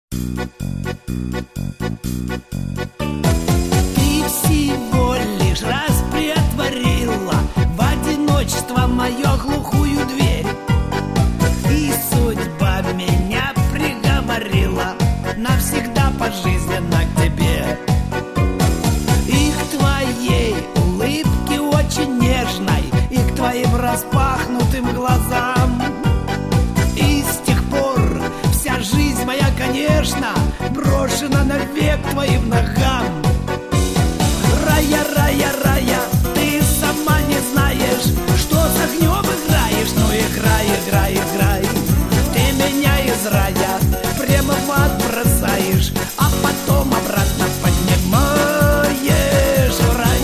Ты всего лишь раз приотворила в одиночество мою глухую дверь, и судьба меня приговорила навсегда пожизненно к тебе. И к твоей улыбке очень нежной, и к твоим распахнутым глазам. И с тех пор вся жизнь моя, конечно, брошена навек твоим ногам. Рая, рая, рая, ты сама не знаешь, что с огнем играешь. Ну играй, играй, играй. Ты меня из рая прямо в ад бросаешь, а потом обратно поднимаешь в рай.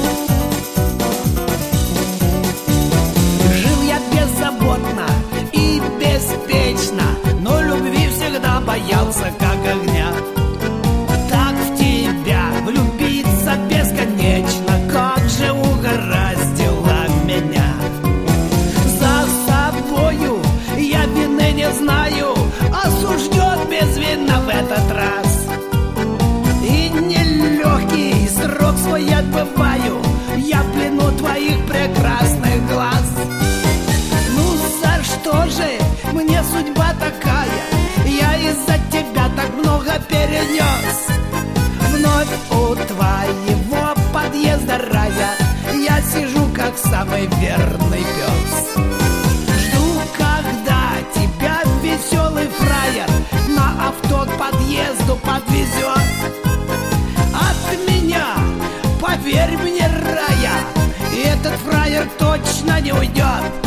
Жил я беззаботно и беспечно, но любви всегда боялся, как огня. Так в тебя влюбиться бесконечно, как же угораздило меня. За собою я вины не знаю, осужден безвинно в этот раз. И нелегкий срок свой отбываю я в плену твоих прекрасных глаз. Ну за что же мне судьба такая? Я из-за тебя так много перенес. Вновь у твоего подъезда рая я сижу, как самый верный пес. Жду, когда тебя веселый фраер на авто к подъезду подвезет. От меня, поверь мне, рая, этот фраер точно не уйдет.